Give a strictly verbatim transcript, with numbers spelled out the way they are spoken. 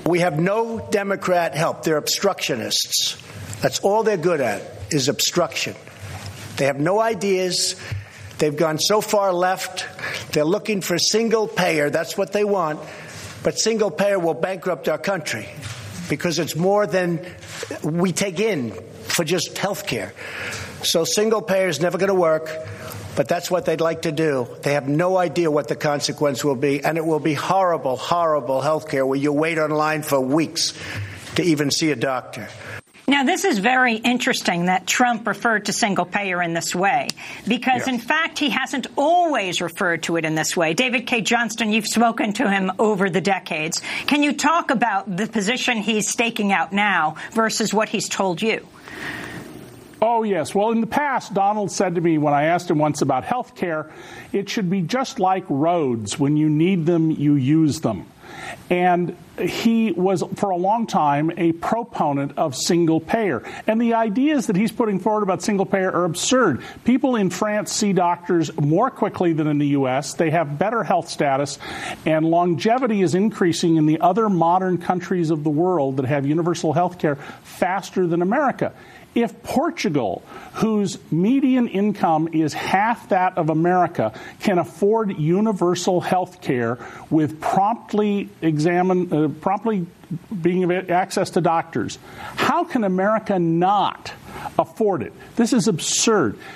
We have no Democrat help. They're obstructionists. That's all they're good at, is obstruction. They have no ideas. They've gone so far left. They're looking for single payer. That's what they want. But single payer will bankrupt our country because it's more than we take in for just health care. So single payer is never going to work. But that's what they'd like to do. They have no idea what the consequence will be, and it will be horrible, horrible health care where you wait online for weeks to even see a doctor. Now, this is very interesting that Trump referred to single payer in this way, because, yes. in fact, he hasn't always referred to it in this way. David Cay Johnston, you've spoken to him over the decades. Can you talk about the position he's staking out now versus what he's told you? Oh, yes. Well, in the past, Donald said to me when I asked him once about health care, it should be just like roads. When you need them, you use them. And he was, for a long time, a proponent of single payer. And the ideas that he's putting forward about single payer are absurd. People in France see doctors more quickly than in the U S. They have better health status, and longevity is increasing in the other modern countries of the world that have universal health care faster than America. If Portugal, whose median income is half that of America, can afford universal health care with promptly examine, uh, promptly being access to doctors, how can America not afford it? This is absurd.